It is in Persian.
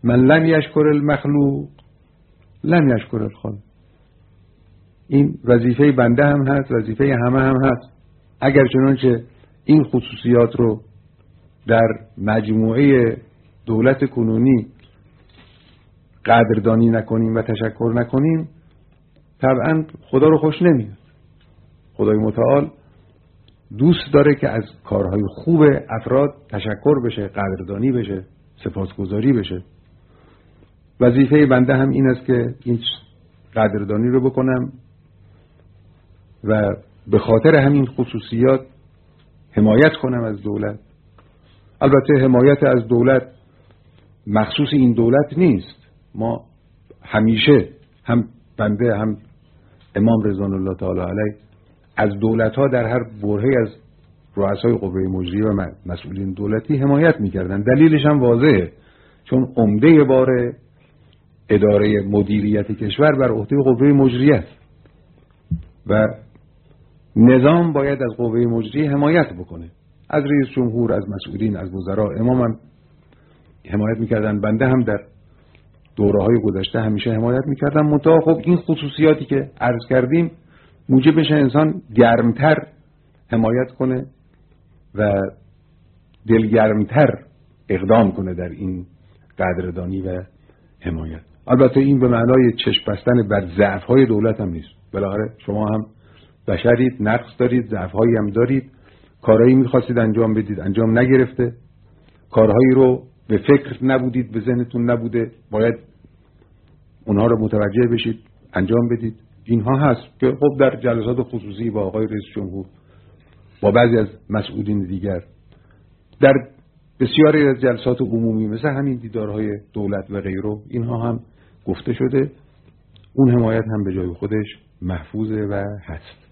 من لم یشکر المخلوق لم یشکر الخالق. این وظیفه بنده هم هست، وظیفه همه هم هست. اگر چنانچه این خصوصیات رو در مجموعه دولت کنونی قدردانی نکنیم و تشکر نکنیم، طبعا خدا رو خوش نمیاد. خدای متعال دوست داره که از کارهای خوب افراد تشکر بشه، قدردانی بشه، سپاسگزاری بشه. وظیفه بنده هم این است که این قدردانی رو بکنم و به خاطر همین خصوصیات حمایت کنم از دولت. البته حمایت از دولت مخصوص این دولت نیست. ما همیشه هم بنده هم امام رضوان الله تعالی علیه از دولت‌ها در هر برهه‌ای از رؤسای قوه مجریه و مسئولین دولتی حمایت می‌کردن. دلیلش هم واضحه، چون عمده بار اداره مدیریت کشور بر عهده قوه مجریه است و نظام باید از قوه مجریه حمایت بکنه. از رئیس جمهور، از مسئولین، از وزرا. امام هم حمایت می‌کردن، بنده هم در دوره‌های گذشته همیشه حمایت می‌کردم. منتها خب این خصوصیاتی که عرض کردیم موجب بشه انسان گرمتر حمایت کنه و دلگرمتر اقدام کنه در این قدردانی و حمایت. البته این به معنای چشم بستن بر ضعف‌های دولت هم نیست. بالاخره شما هم بشرید، نقص دارید، ضعف‌هایی هم دارید. کارهایی می‌خواستید انجام بدید، انجام نگرفته. کارهایی رو به فکر نبودید، به ذهنتون نبوده، باید اونها رو متوجه بشید، انجام بدید. اینها هست که خب در جلسات خصوصی با آقای رئیس جمهور، با بعضی از مسئولین دیگر، در بسیاری از جلسات عمومی مثل همین دیدارهای دولت و غیره، اینها هم گفته شده. اون حمایت هم به جای خودش محفوظه و هست.